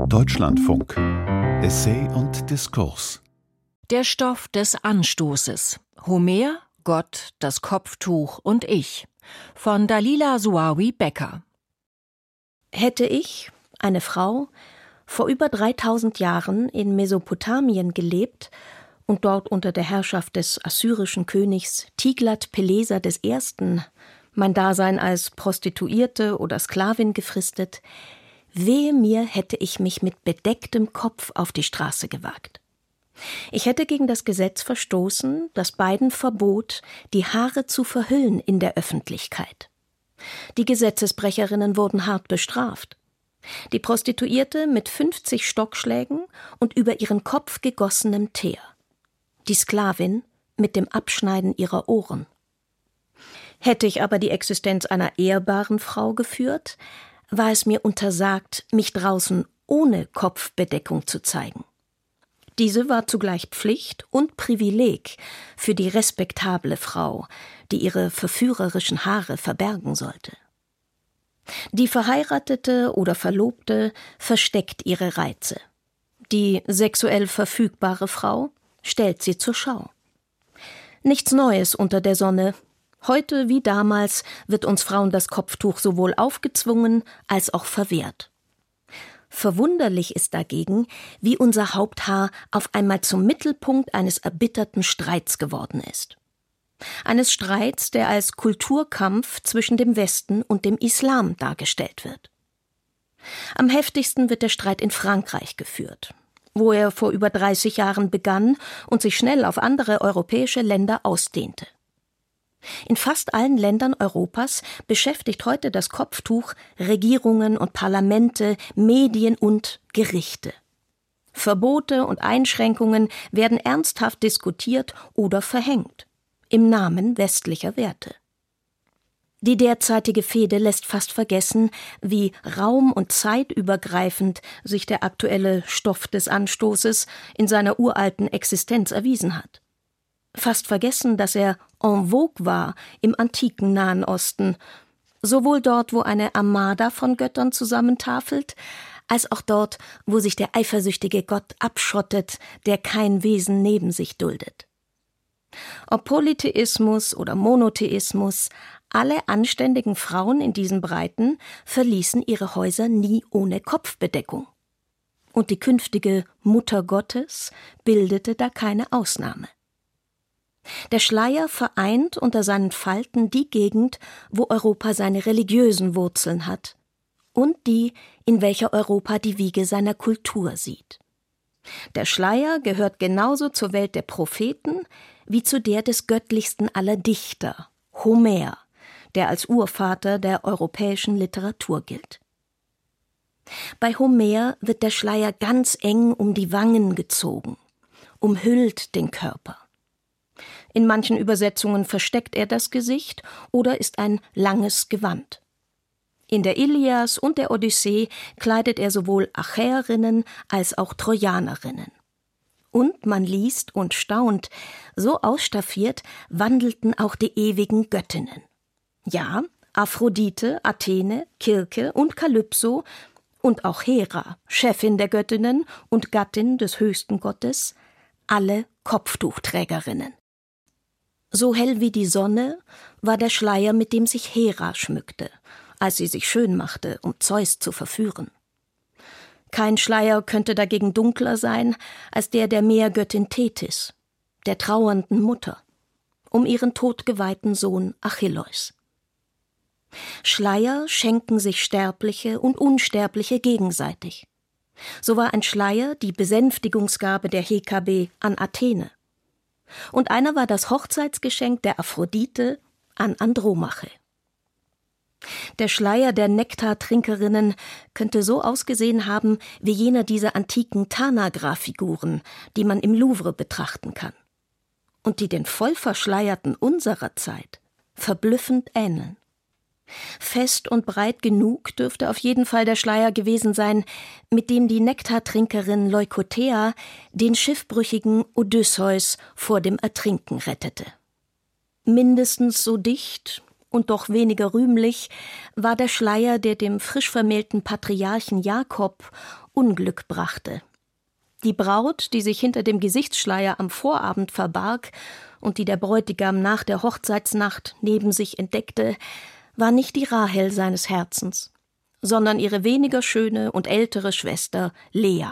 Deutschlandfunk. Essay und Diskurs. Der Stoff des Anstoßes. Homer, Gott, das Kopftuch und ich. Von Dalila Zuawi-Becker. Hätte ich, eine Frau, vor über 3000 Jahren in Mesopotamien gelebt und dort unter der Herrschaft des assyrischen Königs Tiglat-Pileser I. mein Dasein als Prostituierte oder Sklavin gefristet, wehe mir, hätte ich mich mit bedecktem Kopf auf die Straße gewagt. Ich hätte gegen das Gesetz verstoßen, das beiden verbot, die Haare zu verhüllen in der Öffentlichkeit. Die Gesetzesbrecherinnen wurden hart bestraft. Die Prostituierte mit 50 Stockschlägen und über ihren Kopf gegossenem Teer. Die Sklavin mit dem Abschneiden ihrer Ohren. Hätte ich aber die Existenz einer ehrbaren Frau geführt, war es mir untersagt, mich draußen ohne Kopfbedeckung zu zeigen. Diese war zugleich Pflicht und Privileg für die respektable Frau, die ihre verführerischen Haare verbergen sollte. Die verheiratete oder Verlobte versteckt ihre Reize. Die sexuell verfügbare Frau stellt sie zur Schau. Nichts Neues unter der Sonne. Heute wie damals wird uns Frauen das Kopftuch sowohl aufgezwungen als auch verwehrt. Verwunderlich ist dagegen, wie unser Haupthaar auf einmal zum Mittelpunkt eines erbitterten Streits geworden ist. Eines Streits, der als Kulturkampf zwischen dem Westen und dem Islam dargestellt wird. Am heftigsten wird der Streit in Frankreich geführt, wo er vor über 30 Jahren begann und sich schnell auf andere europäische Länder ausdehnte. In fast allen Ländern Europas beschäftigt heute das Kopftuch Regierungen und Parlamente, Medien und Gerichte. Verbote und Einschränkungen werden ernsthaft diskutiert oder verhängt, im Namen westlicher Werte. Die derzeitige Fehde lässt fast vergessen, wie raum- und zeitübergreifend sich der aktuelle Stoff des Anstoßes in seiner uralten Existenz erwiesen hat. Fast vergessen, dass er en vogue war im antiken Nahen Osten, sowohl dort, wo eine Armada von Göttern zusammentafelt, als auch dort, wo sich der eifersüchtige Gott abschottet, der kein Wesen neben sich duldet. Ob Polytheismus oder Monotheismus, alle anständigen Frauen in diesen Breiten verließen ihre Häuser nie ohne Kopfbedeckung. Und die künftige Mutter Gottes bildete da keine Ausnahme. Der Schleier vereint unter seinen Falten die Gegend, wo Europa seine religiösen Wurzeln hat und die, in welcher Europa die Wiege seiner Kultur sieht. Der Schleier gehört genauso zur Welt der Propheten wie zu der des göttlichsten aller Dichter, Homer, der als Urvater der europäischen Literatur gilt. Bei Homer wird der Schleier ganz eng um die Wangen gezogen, umhüllt den Körper. In manchen Übersetzungen versteckt er das Gesicht oder ist ein langes Gewand. In der Ilias und der Odyssee kleidet er sowohl Achäerinnen als auch Trojanerinnen. Und man liest und staunt, so ausstaffiert wandelten auch die ewigen Göttinnen. Ja, Aphrodite, Athene, Kirke und Kalypso und auch Hera, Chefin der Göttinnen und Gattin des höchsten Gottes, alle Kopftuchträgerinnen. So hell wie die Sonne war der Schleier, mit dem sich Hera schmückte, als sie sich schön machte, um Zeus zu verführen. Kein Schleier könnte dagegen dunkler sein als der Meergöttin Tethys, der trauernden Mutter, um ihren todgeweihten Sohn Achilleus. Schleier schenken sich Sterbliche und Unsterbliche gegenseitig. So war ein Schleier die Besänftigungsgabe der Hekabe an Athene. Und einer war das Hochzeitsgeschenk der Aphrodite an Andromache. Der Schleier der Nektartrinkerinnen könnte so ausgesehen haben wie jener dieser antiken Tanagra-Figuren, die man im Louvre betrachten kann. Und die den Vollverschleierten unserer Zeit verblüffend ähneln. Fest und breit genug dürfte auf jeden Fall der Schleier gewesen sein, mit dem die Nektartrinkerin Leukothea den schiffbrüchigen Odysseus vor dem Ertrinken rettete. Mindestens so dicht und doch weniger rühmlich war der Schleier, der dem frisch vermählten Patriarchen Jakob Unglück brachte. Die Braut, die sich hinter dem Gesichtsschleier am Vorabend verbarg und die der Bräutigam nach der Hochzeitsnacht neben sich entdeckte, war nicht die Rahel seines Herzens, sondern ihre weniger schöne und ältere Schwester Lea.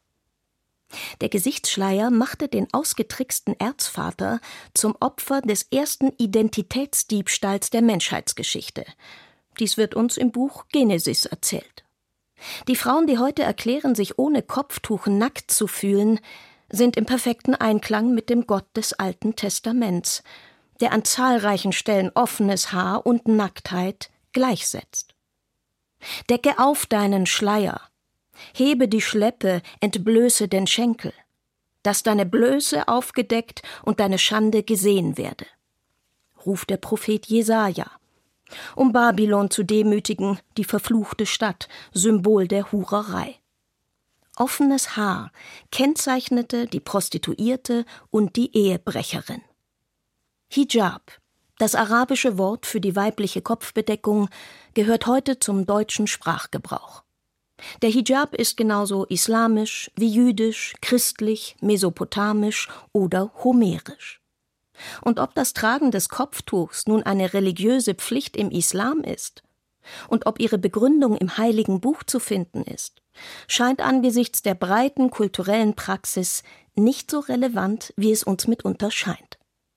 Der Gesichtsschleier machte den ausgetricksten Erzvater zum Opfer des ersten Identitätsdiebstahls der Menschheitsgeschichte. Dies wird uns im Buch Genesis erzählt. Die Frauen, die heute erklären, sich ohne Kopftuch nackt zu fühlen, sind im perfekten Einklang mit dem Gott des Alten Testaments, der an zahlreichen Stellen offenes Haar und Nacktheit gleichsetzt. Decke auf deinen Schleier, hebe die Schleppe, entblöße den Schenkel, dass deine Blöße aufgedeckt und deine Schande gesehen werde, ruft der Prophet Jesaja, um Babylon zu demütigen, die verfluchte Stadt, Symbol der Hurerei. Offenes Haar kennzeichnete die Prostituierte und die Ehebrecherin. Hijab, das arabische Wort für die weibliche Kopfbedeckung, gehört heute zum deutschen Sprachgebrauch. Der Hijab ist genauso islamisch wie jüdisch, christlich, mesopotamisch oder homerisch. Und ob das Tragen des Kopftuchs nun eine religiöse Pflicht im Islam ist und ob ihre Begründung im Heiligen Buch zu finden ist, scheint angesichts der breiten kulturellen Praxis nicht so relevant, wie es uns mitunter scheint.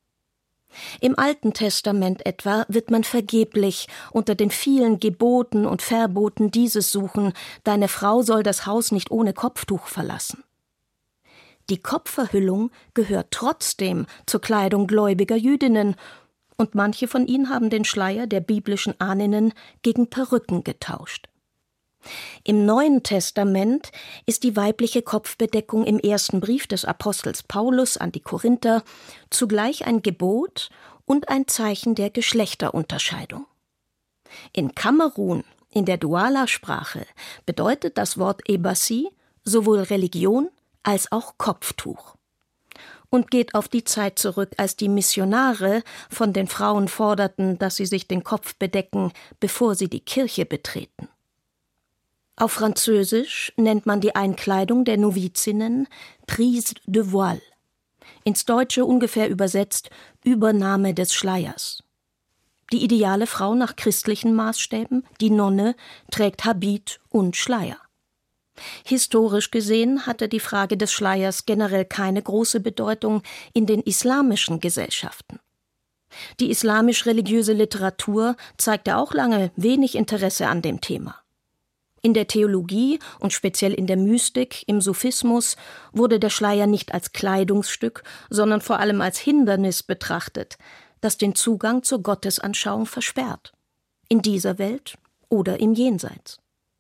Im Alten Testament etwa wird man vergeblich unter den vielen Geboten und Verboten dieses suchen: Deine Frau soll das Haus nicht ohne Kopftuch verlassen. Die Kopfverhüllung gehört trotzdem zur Kleidung gläubiger Jüdinnen, und manche von ihnen haben den Schleier der biblischen Ahninnen gegen Perücken getauscht. Im Neuen Testament ist die weibliche Kopfbedeckung im ersten Brief des Apostels Paulus an die Korinther zugleich ein Gebot und ein Zeichen der Geschlechterunterscheidung. In Kamerun, in der Douala-Sprache, bedeutet das Wort Ebassi sowohl Religion als auch Kopftuch und geht auf die Zeit zurück, als die Missionare von den Frauen forderten, dass sie sich den Kopf bedecken, bevor sie die Kirche betreten. Auf Französisch nennt man die Einkleidung der Novizinnen Prise de Voile, ins Deutsche ungefähr übersetzt Übernahme des Schleiers. Die ideale Frau nach christlichen Maßstäben, die Nonne, trägt Habit und Schleier. Historisch gesehen hatte die Frage des Schleiers generell keine große Bedeutung in den islamischen Gesellschaften. Die islamisch-religiöse Literatur zeigte auch lange wenig Interesse an dem Thema. In der Theologie und speziell in der Mystik, im Sufismus, wurde der Schleier nicht als Kleidungsstück, sondern vor allem als Hindernis betrachtet, das den Zugang zur Gottesanschauung versperrt, in dieser Welt oder im Jenseits.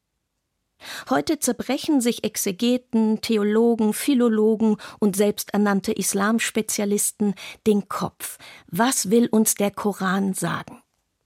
Heute zerbrechen sich Exegeten, Theologen, Philologen und selbsternannte Islamspezialisten den Kopf. Was will uns der Koran sagen?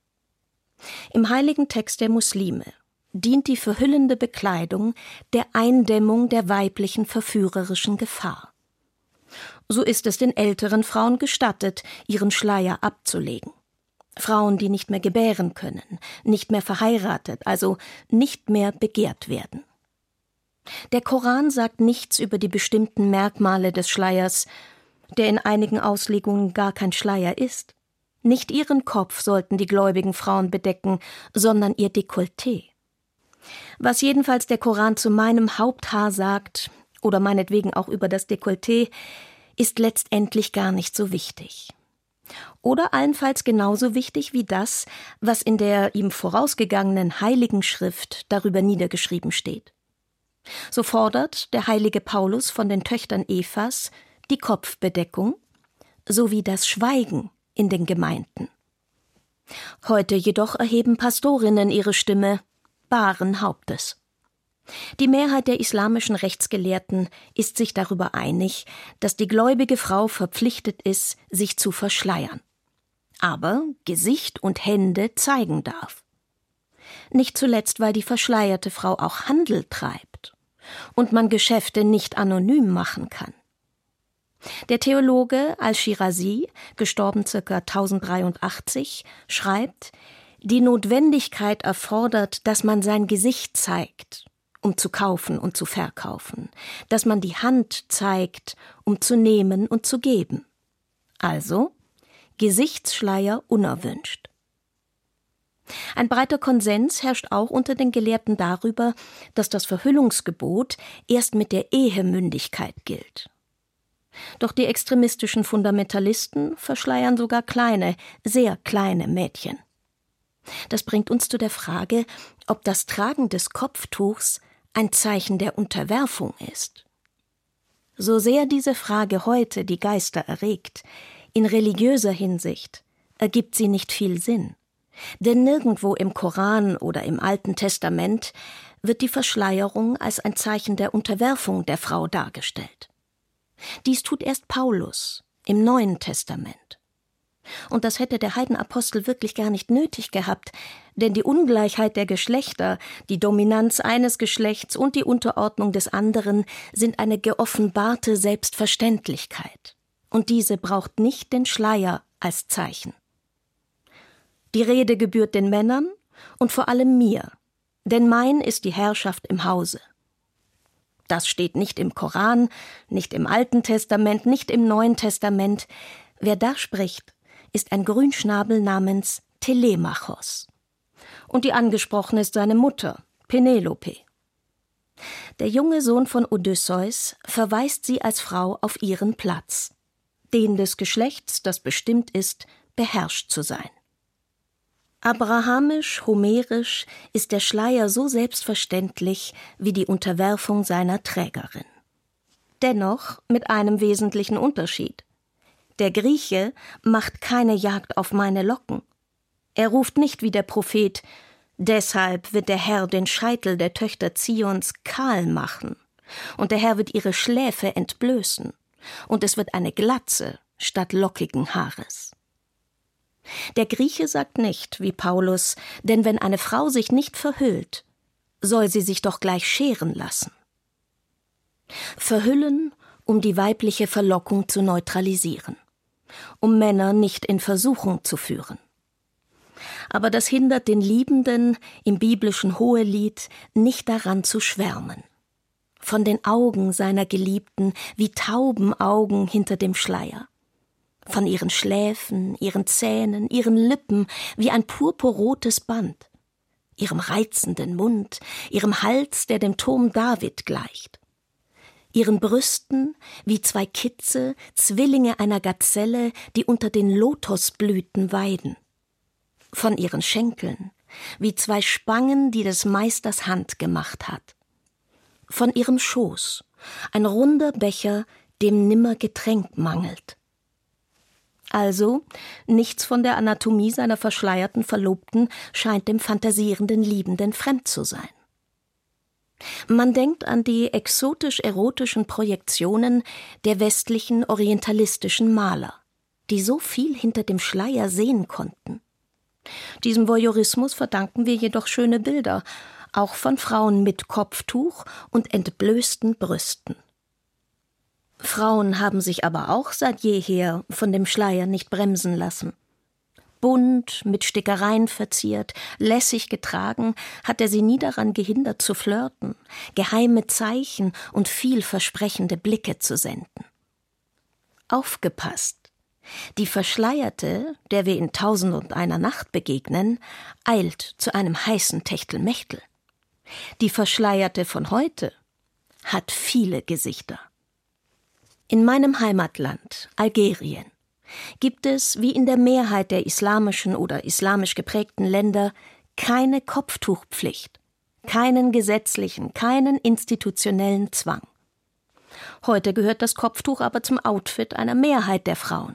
Im heiligen Text der Muslime dient die verhüllende Bekleidung der Eindämmung der weiblichen verführerischen Gefahr. So ist es den älteren Frauen gestattet, ihren Schleier abzulegen. Frauen, die nicht mehr gebären können, nicht mehr verheiratet, also nicht mehr begehrt werden. Der Koran sagt nichts über die bestimmten Merkmale des Schleiers, der in einigen Auslegungen gar kein Schleier ist. Nicht ihren Kopf sollten die gläubigen Frauen bedecken, sondern ihr Dekolleté. Was jedenfalls der Koran zu meinem Haupthaar sagt, oder meinetwegen auch über das Dekolleté, ist letztendlich gar nicht so wichtig. Oder allenfalls genauso wichtig wie das, was in der ihm vorausgegangenen Heiligen Schrift darüber niedergeschrieben steht. So fordert der heilige Paulus von den Töchtern Evas die Kopfbedeckung sowie das Schweigen in den Gemeinden. Heute jedoch erheben Pastorinnen ihre Stimme baren Hauptes. Die Mehrheit der islamischen Rechtsgelehrten ist sich darüber einig, dass die gläubige Frau verpflichtet ist, sich zu verschleiern, aber Gesicht und Hände zeigen darf. Nicht zuletzt, weil die verschleierte Frau auch Handel treibt und man Geschäfte nicht anonym machen kann. Der Theologe Al-Shirazi, gestorben ca. 1083, schreibt: Die Notwendigkeit erfordert, dass man sein Gesicht zeigt, um zu kaufen und zu verkaufen, dass man die Hand zeigt, um zu nehmen und zu geben. Also Gesichtsschleier unerwünscht. Ein breiter Konsens herrscht auch unter den Gelehrten darüber, dass das Verhüllungsgebot erst mit der Ehemündigkeit gilt. Doch die extremistischen Fundamentalisten verschleiern sogar kleine, sehr kleine Mädchen. Das bringt uns zu der Frage, ob das Tragen des Kopftuchs ein Zeichen der Unterwerfung ist. So sehr diese Frage heute die Geister erregt, in religiöser Hinsicht ergibt sie nicht viel Sinn. Denn nirgendwo im Koran oder im Alten Testament wird die Verschleierung als ein Zeichen der Unterwerfung der Frau dargestellt. Dies tut erst Paulus im Neuen Testament. Und das hätte der Heidenapostel wirklich gar nicht nötig gehabt, denn die Ungleichheit der Geschlechter, die Dominanz eines Geschlechts und die Unterordnung des anderen sind eine geoffenbarte Selbstverständlichkeit. Und diese braucht nicht den Schleier als Zeichen. Die Rede gebührt den Männern und vor allem mir, denn mein ist die Herrschaft im Hause. Das steht nicht im Koran, nicht im Alten Testament, nicht im Neuen Testament. Wer da spricht, ist ein Grünschnabel namens Telemachos. Und die angesprochene ist seine Mutter, Penelope. Der junge Sohn von Odysseus verweist sie als Frau auf ihren Platz, den des Geschlechts, das bestimmt ist, beherrscht zu sein. Abrahamisch, homerisch ist der Schleier so selbstverständlich wie die Unterwerfung seiner Trägerin. Dennoch mit einem wesentlichen Unterschied. Der Grieche macht keine Jagd auf meine Locken. Er ruft nicht wie der Prophet: Deshalb wird der Herr den Scheitel der Töchter Zions kahl machen, und der Herr wird ihre Schläfe entblößen, und es wird eine Glatze statt lockigen Haares. Der Grieche sagt nicht, wie Paulus, denn wenn eine Frau sich nicht verhüllt, soll sie sich doch gleich scheren lassen. Verhüllen, um die weibliche Verlockung zu neutralisieren, um Männer nicht in Versuchung zu führen. Aber das hindert den Liebenden im biblischen Hohelied nicht daran zu schwärmen. Von den Augen seiner Geliebten wie Taubenaugen hinter dem Schleier. Von ihren Schläfen, ihren Zähnen, ihren Lippen wie ein purpurrotes Band, ihrem reizenden Mund, ihrem Hals, der dem Turm David gleicht, ihren Brüsten wie zwei Kitze, Zwillinge einer Gazelle, die unter den Lotosblüten weiden, von ihren Schenkeln wie zwei Spangen, die des Meisters Hand gemacht hat, von ihrem Schoß, ein runder Becher, dem nimmer Getränk mangelt. Also, nichts von der Anatomie seiner verschleierten Verlobten scheint dem fantasierenden Liebenden fremd zu sein. Man denkt an die exotisch-erotischen Projektionen der westlichen orientalistischen Maler, die so viel hinter dem Schleier sehen konnten. Diesem Voyeurismus verdanken wir jedoch schöne Bilder, auch von Frauen mit Kopftuch und entblößten Brüsten. Frauen haben sich aber auch seit jeher von dem Schleier nicht bremsen lassen. Bunt, mit Stickereien verziert, lässig getragen, hat er sie nie daran gehindert zu flirten, geheime Zeichen und vielversprechende Blicke zu senden. Aufgepasst! Die Verschleierte, der wir in 1001 Nacht begegnen, eilt zu einem heißen Techtelmechtel. Die Verschleierte von heute hat viele Gesichter. In meinem Heimatland, Algerien, gibt es, wie in der Mehrheit der islamischen oder islamisch geprägten Länder, keine Kopftuchpflicht, keinen gesetzlichen, keinen institutionellen Zwang. Heute gehört das Kopftuch aber zum Outfit einer Mehrheit der Frauen.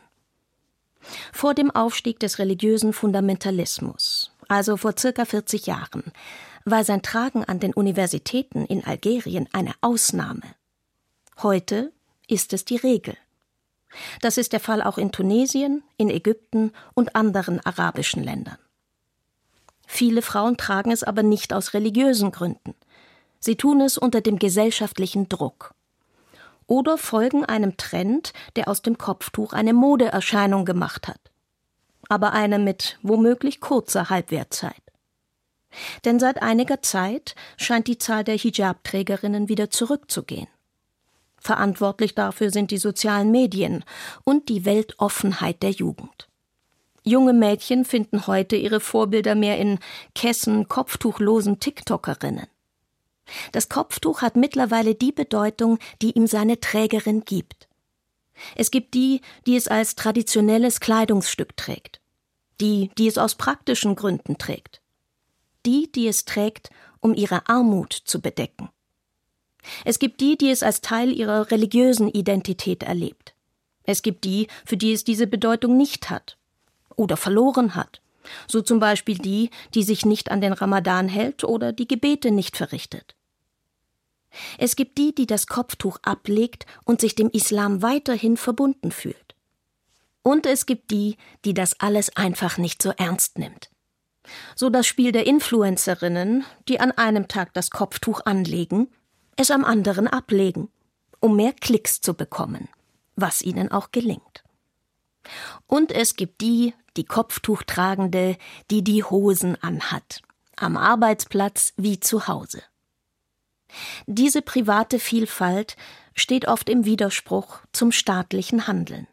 Vor dem Aufstieg des religiösen Fundamentalismus, also vor ca. 40 Jahren, war sein Tragen an den Universitäten in Algerien eine Ausnahme. Heute ist es die Regel. Das ist der Fall auch in Tunesien, in Ägypten und anderen arabischen Ländern. Viele Frauen tragen es aber nicht aus religiösen Gründen. Sie tun es unter dem gesellschaftlichen Druck. Oder folgen einem Trend, der aus dem Kopftuch eine Modeerscheinung gemacht hat. Aber eine mit womöglich kurzer Halbwertzeit. Denn seit einiger Zeit scheint die Zahl der Hijab-Trägerinnen wieder zurückzugehen. Verantwortlich dafür sind die sozialen Medien und die Weltoffenheit der Jugend. Junge Mädchen finden heute ihre Vorbilder mehr in kessen, kopftuchlosen TikTokerinnen. Das Kopftuch hat mittlerweile die Bedeutung, die ihm seine Trägerin gibt. Es gibt die, die es als traditionelles Kleidungsstück trägt, die es aus praktischen Gründen trägt, die es trägt, um ihre Armut zu bedecken. Es gibt die es als Teil ihrer religiösen Identität erlebt. Es gibt die, für die es diese Bedeutung nicht hat oder verloren hat. So zum Beispiel die sich nicht an den Ramadan hält oder die Gebete nicht verrichtet. Es gibt die das Kopftuch ablegt und sich dem Islam weiterhin verbunden fühlt. Und es gibt die das alles einfach nicht so ernst nimmt. So das Spiel der Influencerinnen, die an einem Tag das Kopftuch anlegen, es am anderen ablegen, um mehr Klicks zu bekommen, was ihnen auch gelingt. Und es gibt die Kopftuchtragende, die Hosen anhat, am Arbeitsplatz wie zu Hause. Diese private Vielfalt steht oft im Widerspruch zum staatlichen Handeln.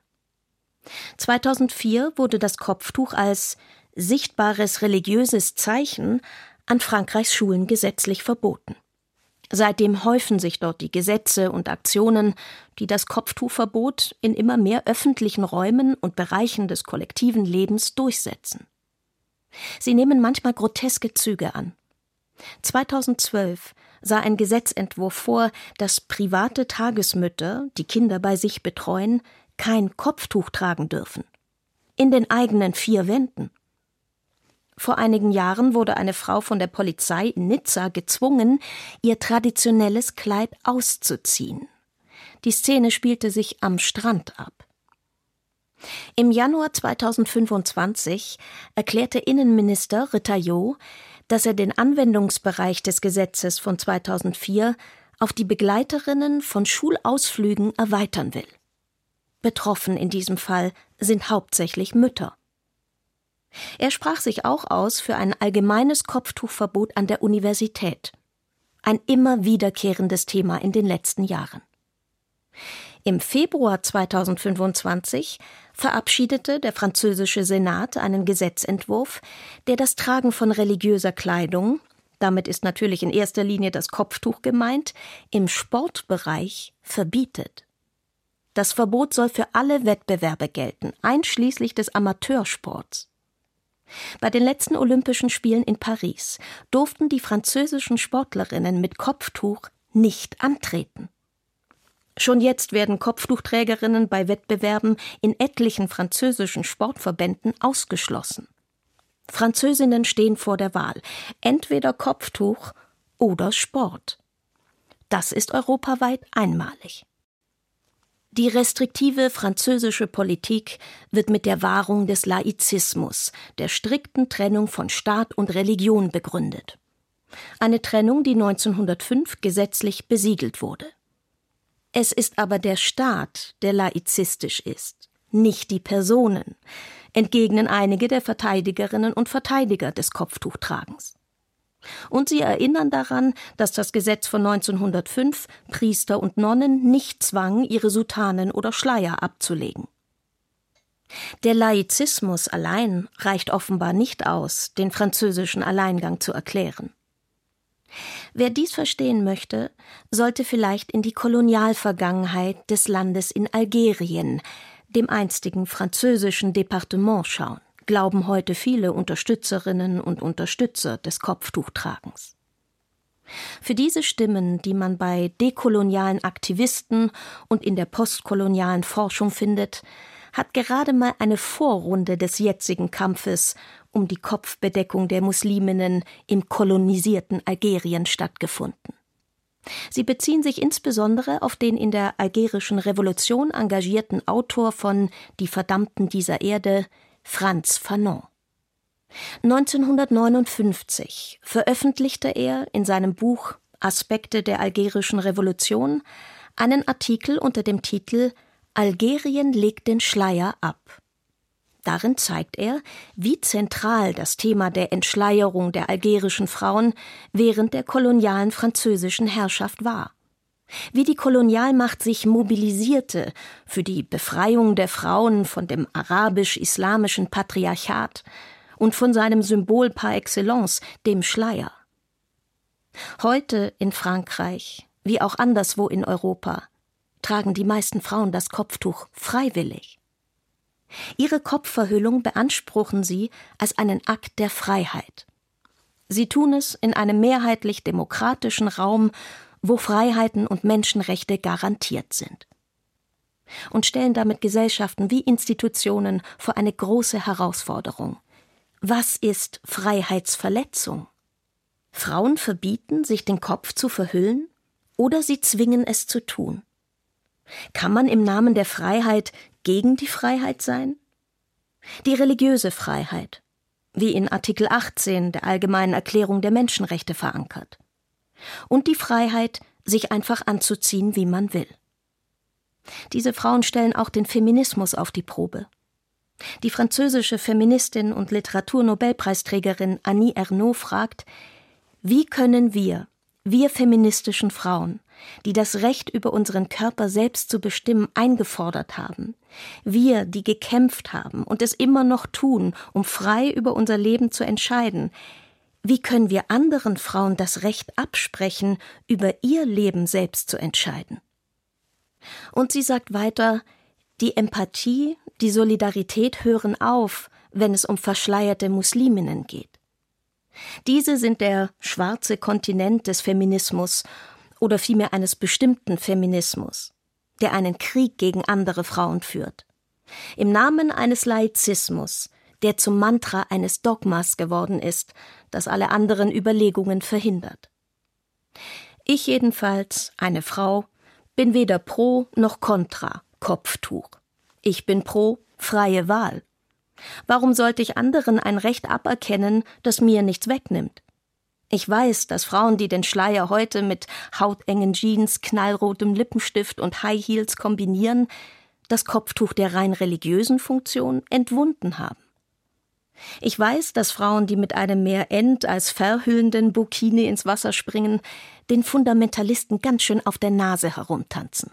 2004 wurde das Kopftuch als sichtbares religiöses Zeichen an Frankreichs Schulen gesetzlich verboten. Seitdem häufen sich dort die Gesetze und Aktionen, die das Kopftuchverbot in immer mehr öffentlichen Räumen und Bereichen des kollektiven Lebens durchsetzen. Sie nehmen manchmal groteske Züge an. 2012 sah ein Gesetzentwurf vor, dass private Tagesmütter, die Kinder bei sich betreuen, kein Kopftuch tragen dürfen. In den eigenen 4 Wänden. Vor einigen Jahren wurde eine Frau von der Polizei in Nizza gezwungen, ihr traditionelles Kleid auszuziehen. Die Szene spielte sich am Strand ab. Im Januar 2025 erklärte Innenminister Retailleau, dass er den Anwendungsbereich des Gesetzes von 2004 auf die Begleiterinnen von Schulausflügen erweitern will. Betroffen in diesem Fall sind hauptsächlich Mütter. Er sprach sich auch aus für ein allgemeines Kopftuchverbot an der Universität. Ein immer wiederkehrendes Thema in den letzten Jahren. Im Februar 2025 verabschiedete der französische Senat einen Gesetzentwurf, der das Tragen von religiöser Kleidung, damit ist natürlich in erster Linie das Kopftuch gemeint, im Sportbereich verbietet. Das Verbot soll für alle Wettbewerbe gelten, einschließlich des Amateursports. Bei den letzten Olympischen Spielen in Paris durften die französischen Sportlerinnen mit Kopftuch nicht antreten. Schon jetzt werden Kopftuchträgerinnen bei Wettbewerben in etlichen französischen Sportverbänden ausgeschlossen. Französinnen stehen vor der Wahl, entweder Kopftuch oder Sport. Das ist europaweit einmalig. Die restriktive französische Politik wird mit der Wahrung des Laizismus, der strikten Trennung von Staat und Religion begründet. Eine Trennung, die 1905 gesetzlich besiegelt wurde. Es ist aber der Staat, der laizistisch ist, nicht die Personen, entgegnen einige der Verteidigerinnen und Verteidiger des Kopftuchtragens. Und sie erinnern daran, dass das Gesetz von 1905 Priester und Nonnen nicht zwang, ihre Soutanen oder Schleier abzulegen. Der Laizismus allein reicht offenbar nicht aus, den französischen Alleingang zu erklären. Wer dies verstehen möchte, sollte vielleicht in die Kolonialvergangenheit des Landes in Algerien, dem einstigen französischen Departement, schauen, glauben heute viele Unterstützerinnen und Unterstützer des Kopftuchtragens. Für diese Stimmen, die man bei dekolonialen Aktivisten und in der postkolonialen Forschung findet, hat gerade mal eine Vorrunde des jetzigen Kampfes um die Kopfbedeckung der Musliminnen im kolonisierten Algerien stattgefunden. Sie beziehen sich insbesondere auf den in der algerischen Revolution engagierten Autor von »Die Verdammten dieser Erde«, Frantz Fanon. 1959 veröffentlichte er in seinem Buch »Aspekte der algerischen Revolution« einen Artikel unter dem Titel »Algerien legt den Schleier ab«. Darin zeigt er, wie zentral das Thema der Entschleierung der algerischen Frauen während der kolonialen französischen Herrschaft war. Wie die Kolonialmacht sich mobilisierte für die Befreiung der Frauen von dem arabisch-islamischen Patriarchat und von seinem Symbol par excellence, dem Schleier. Heute in Frankreich, wie auch anderswo in Europa, tragen die meisten Frauen das Kopftuch freiwillig. Ihre Kopfverhüllung beanspruchen sie als einen Akt der Freiheit. Sie tun es in einem mehrheitlich demokratischen Raum, wo Freiheiten und Menschenrechte garantiert sind. Und stellen damit Gesellschaften wie Institutionen vor eine große Herausforderung. Was ist Freiheitsverletzung? Frauen verbieten, sich den Kopf zu verhüllen, oder sie zwingen es zu tun. Kann man im Namen der Freiheit gegen die Freiheit sein? Die religiöse Freiheit, wie in Artikel 18 der Allgemeinen Erklärung der Menschenrechte verankert. Und die Freiheit, sich einfach anzuziehen, wie man will. Diese Frauen stellen auch den Feminismus auf die Probe. Die französische Feministin und Literaturnobelpreisträgerin Annie Ernaux fragt: Wie können wir feministischen Frauen, die das Recht über unseren Körper selbst zu bestimmen eingefordert haben, wir, die gekämpft haben und es immer noch tun, um frei über unser Leben zu entscheiden, wie können wir anderen Frauen das Recht absprechen, über ihr Leben selbst zu entscheiden? Und sie sagt weiter, die Empathie, die Solidarität hören auf, wenn es um verschleierte Musliminnen geht. Diese sind der schwarze Kontinent des Feminismus oder vielmehr eines bestimmten Feminismus, der einen Krieg gegen andere Frauen führt. Im Namen eines Laizismus, der zum Mantra eines Dogmas geworden ist, das alle anderen Überlegungen verhindert. Ich jedenfalls, eine Frau, bin weder pro noch kontra Kopftuch. Ich bin pro freie Wahl. Warum sollte ich anderen ein Recht aberkennen, das mir nichts wegnimmt? Ich weiß, dass Frauen, die den Schleier heute mit hautengen Jeans, knallrotem Lippenstift und High Heels kombinieren, das Kopftuch der rein religiösen Funktion entwunden haben. Ich weiß, dass Frauen, die mit einem mehr als verhüllenden Burkini ins Wasser springen, den Fundamentalisten ganz schön auf der Nase herumtanzen.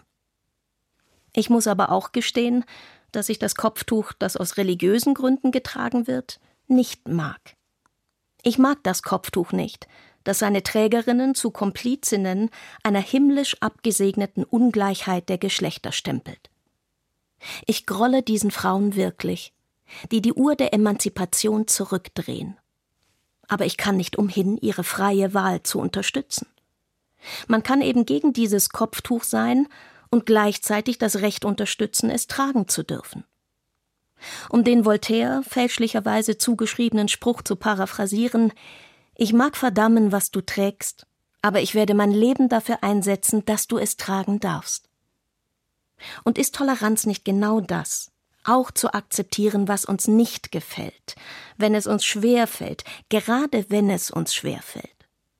Ich muss aber auch gestehen, dass ich das Kopftuch, das aus religiösen Gründen getragen wird, nicht mag. Ich mag das Kopftuch nicht, das seine Trägerinnen zu Komplizinnen einer himmlisch abgesegneten Ungleichheit der Geschlechter stempelt. Ich grolle diesen Frauen wirklich, die die Uhr der Emanzipation zurückdrehen. Aber ich kann nicht umhin, ihre freie Wahl zu unterstützen. Man kann eben gegen dieses Kopftuch sein und gleichzeitig das Recht unterstützen, es tragen zu dürfen. Um den Voltaire fälschlicherweise zugeschriebenen Spruch zu paraphrasieren: Ich mag verdammen, was du trägst, aber ich werde mein Leben dafür einsetzen, dass du es tragen darfst. Und ist Toleranz nicht genau das? Auch zu akzeptieren, was uns nicht gefällt, wenn es uns schwerfällt, gerade wenn es uns schwerfällt.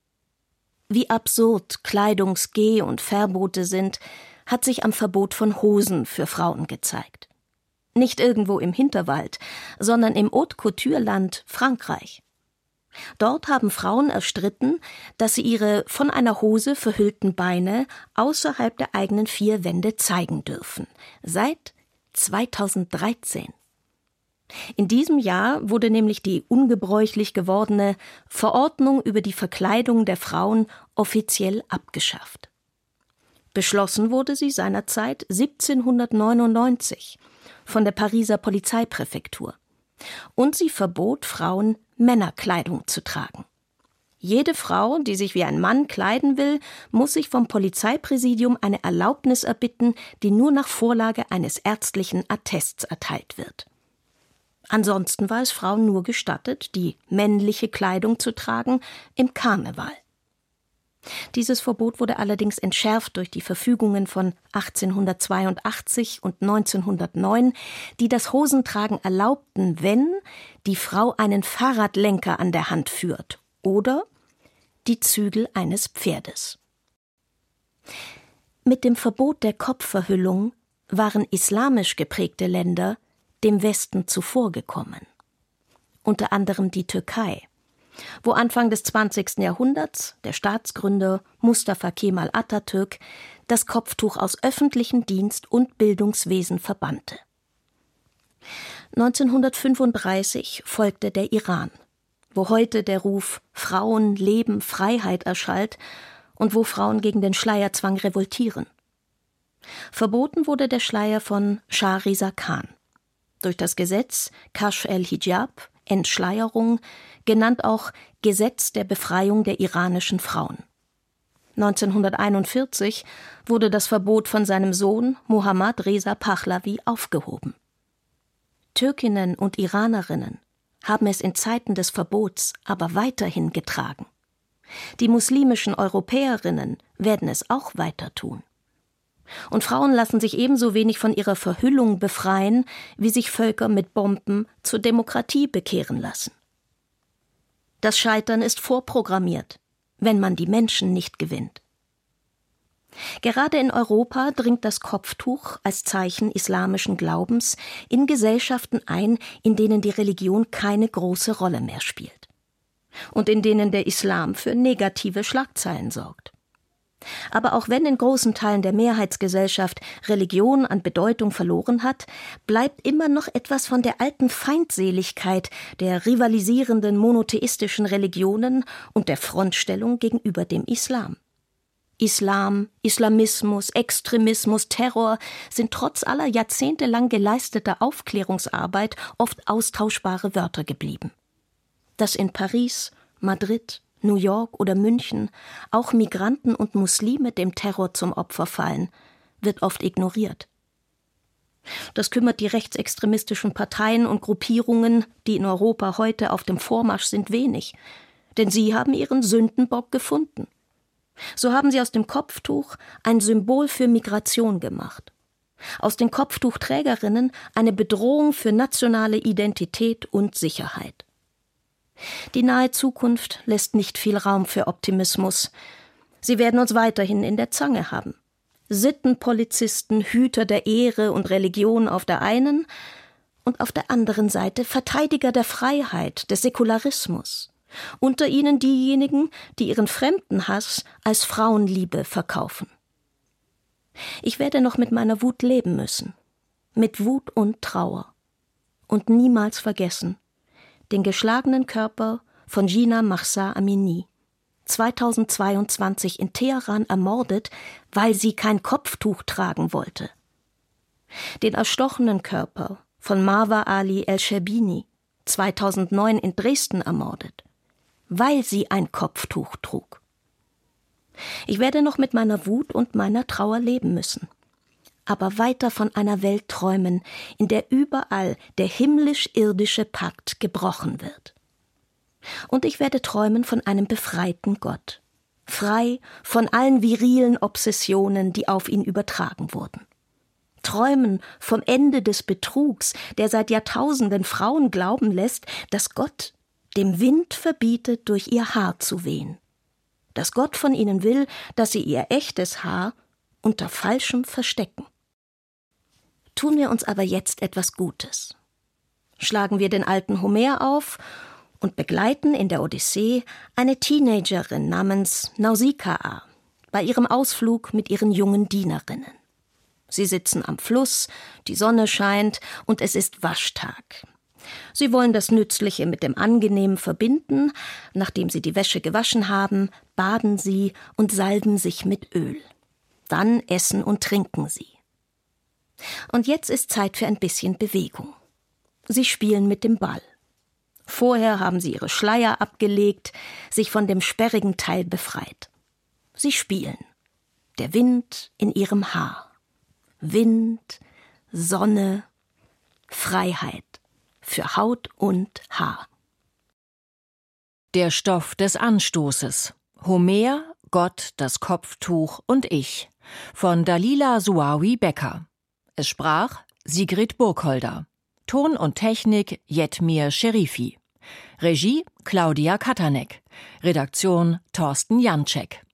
Wie absurd Kleidungs-, Geh- und Verbote sind, hat sich am Verbot von Hosen für Frauen gezeigt. Nicht irgendwo im Hinterwald, sondern im Haute-Couture-Land Frankreich. Dort haben Frauen erstritten, dass sie ihre von einer Hose verhüllten Beine außerhalb der eigenen vier Wände zeigen dürfen. Seit 2013. In diesem Jahr wurde nämlich die ungebräuchlich gewordene Verordnung über die Verkleidung der Frauen offiziell abgeschafft. Beschlossen wurde sie seinerzeit 1799 von der Pariser Polizeipräfektur. Und sie verbot Frauen, Männerkleidung zu tragen. Jede Frau, die sich wie ein Mann kleiden will, muss sich vom Polizeipräsidium eine Erlaubnis erbitten, die nur nach Vorlage eines ärztlichen Attests erteilt wird. Ansonsten war es Frauen nur gestattet, die männliche Kleidung zu tragen im Karneval. Dieses Verbot wurde allerdings entschärft durch die Verfügungen von 1882 und 1909, die das Hosentragen erlaubten, wenn die Frau einen Fahrradlenker an der Hand führt oder die Zügel eines Pferdes. Mit dem Verbot der Kopfverhüllung waren islamisch geprägte Länder dem Westen zuvorgekommen. Unter anderem die Türkei, wo Anfang des 20. Jahrhunderts der Staatsgründer Mustafa Kemal Atatürk das Kopftuch aus öffentlichem Dienst und Bildungswesen verbannte. 1935 folgte der Iran, wo heute der Ruf Frauen, Leben, Freiheit erschallt und wo Frauen gegen den Schleierzwang revoltieren. Verboten wurde der Schleier von Schah Reza Khan. Durch das Gesetz Kashf el-Hijab, Entschleierung, genannt auch Gesetz der Befreiung der iranischen Frauen. 1941 wurde das Verbot von seinem Sohn Mohammad Reza Pahlavi aufgehoben. Türkinnen und Iranerinnen haben es in Zeiten des Verbots aber weiterhin getragen. Die muslimischen Europäerinnen werden es auch weiter tun. Und Frauen lassen sich ebenso wenig von ihrer Verhüllung befreien, wie sich Völker mit Bomben zur Demokratie bekehren lassen. Das Scheitern ist vorprogrammiert, wenn man die Menschen nicht gewinnt. Gerade in Europa dringt das Kopftuch als Zeichen islamischen Glaubens in Gesellschaften ein, in denen die Religion keine große Rolle mehr spielt und in denen der Islam für negative Schlagzeilen sorgt. Aber auch wenn in großen Teilen der Mehrheitsgesellschaft Religion an Bedeutung verloren hat, bleibt immer noch etwas von der alten Feindseligkeit der rivalisierenden monotheistischen Religionen und der Frontstellung gegenüber dem Islam. Islam, Islamismus, Extremismus, Terror sind trotz aller jahrzehntelang geleisteter Aufklärungsarbeit oft austauschbare Wörter geblieben. Dass in Paris, Madrid, New York oder München auch Migranten und Muslime dem Terror zum Opfer fallen, wird oft ignoriert. Das kümmert die rechtsextremistischen Parteien und Gruppierungen, die in Europa heute auf dem Vormarsch sind, wenig, denn sie haben ihren Sündenbock gefunden. So haben sie aus dem Kopftuch ein Symbol für Migration gemacht, aus den Kopftuchträgerinnen eine Bedrohung für nationale Identität und Sicherheit. Die nahe Zukunft lässt nicht viel Raum für Optimismus. Sie werden uns weiterhin in der Zange haben. Sittenpolizisten, Hüter der Ehre und Religion auf der einen und auf der anderen Seite Verteidiger der Freiheit, des Säkularismus. Unter ihnen diejenigen, die ihren Fremdenhass als Frauenliebe verkaufen. Ich werde noch mit meiner Wut leben müssen. Mit Wut und Trauer. Und niemals vergessen den geschlagenen Körper von Jina Mahsa Amini, 2022 in Teheran ermordet, weil sie kein Kopftuch tragen wollte. Den erstochenen Körper von Marwa Ali El-Sherbini, 2009 in Dresden ermordet, weil sie ein Kopftuch trug. Ich werde noch mit meiner Wut und meiner Trauer leben müssen, aber weiter von einer Welt träumen, in der überall der himmlisch-irdische Pakt gebrochen wird. Und ich werde träumen von einem befreiten Gott, frei von allen virilen Obsessionen, die auf ihn übertragen wurden. Träumen vom Ende des Betrugs, der seit Jahrtausenden Frauen glauben lässt, dass Gott dem Wind verbietet, durch ihr Haar zu wehen. Dass Gott von ihnen will, dass sie ihr echtes Haar unter Falschem verstecken. Tun wir uns aber jetzt etwas Gutes. Schlagen wir den alten Homer auf und begleiten in der Odyssee eine Teenagerin namens Nausikaa bei ihrem Ausflug mit ihren jungen Dienerinnen. Sie sitzen am Fluss, die Sonne scheint und es ist Waschtag. Sie wollen das Nützliche mit dem Angenehmen verbinden. Nachdem sie die Wäsche gewaschen haben, baden sie und salben sich mit Öl. Dann essen und trinken sie. Und jetzt ist Zeit für ein bisschen Bewegung. Sie spielen mit dem Ball. Vorher haben sie ihre Schleier abgelegt, sich von dem sperrigen Teil befreit. Sie spielen. Der Wind in ihrem Haar. Wind, Sonne, Freiheit für Haut und Haar. Der Stoff des Anstoßes. Homer, Gott, das Kopftuch und ich. Von Dalila Zuawi Becker. Es sprach Sigrid Burkholder. Ton und Technik Jetmir Sherifi. Regie Claudia Katanek. Redaktion Thorsten Janczek.